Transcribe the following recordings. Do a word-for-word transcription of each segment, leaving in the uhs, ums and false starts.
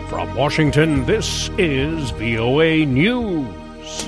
From Washington, this is V O A News.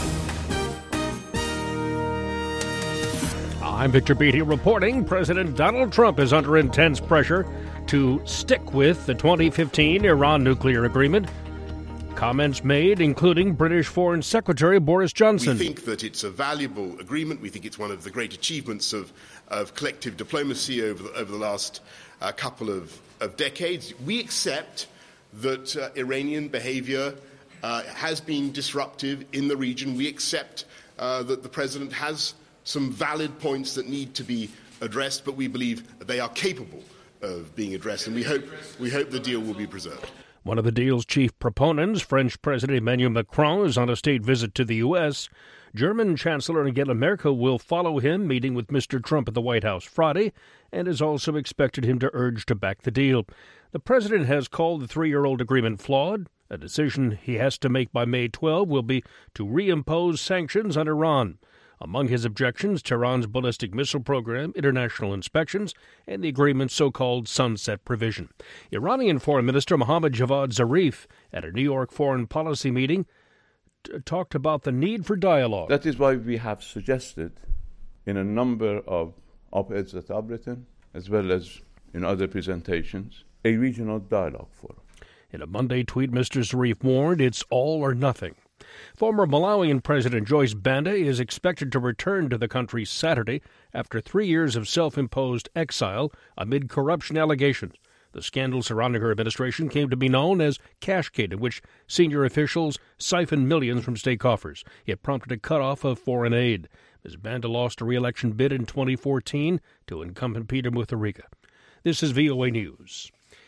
I'm Victor Beatty reporting President Donald Trump is under intense pressure to stick with the twenty fifteen Iran nuclear agreement. Comments made, including British Foreign Secretary Boris Johnson. We think that it's a valuable agreement. We think it's one of the great achievements of, of collective diplomacy over the, over the last uh, couple of, of decades. We accept that uh, Iranian behavior uh, has been disruptive in the region. We accept uh, that the president has some valid points that need to be addressed, but we believe they are capable of being addressed, and we hope we hope the deal will be preserved. One of the deal's chief proponents, French President Emmanuel Macron, is on a state visit to the U S. German Chancellor Angela Merkel will follow him, meeting with Mister Trump at the White House Friday, and has also expected him to urge to back the deal. The president has called the three-year-old agreement flawed. A decision he has to make by May twelfth will be to reimpose sanctions on Iran. Among his objections, Tehran's ballistic missile program, international inspections, and the agreement's so-called sunset provision. Iranian Foreign Minister Mohammad Javad Zarif, at a New York foreign policy meeting, t- talked about the need for dialogue. That is why we have suggested in a number of op-eds that I've written, as well as in other presentations, a regional dialogue forum. In a Monday tweet, Mister Zarif warned it's all or nothing. Former Malawian President Joyce Banda is expected to return to the country Saturday after three years of self-imposed exile amid corruption allegations. The scandal surrounding her administration came to be known as Cashgate, in which senior officials siphoned millions from state coffers. It prompted a cutoff of foreign aid. Miz Banda lost a re-election bid in twenty fourteen to incumbent Peter Mutharika. This is V O A News.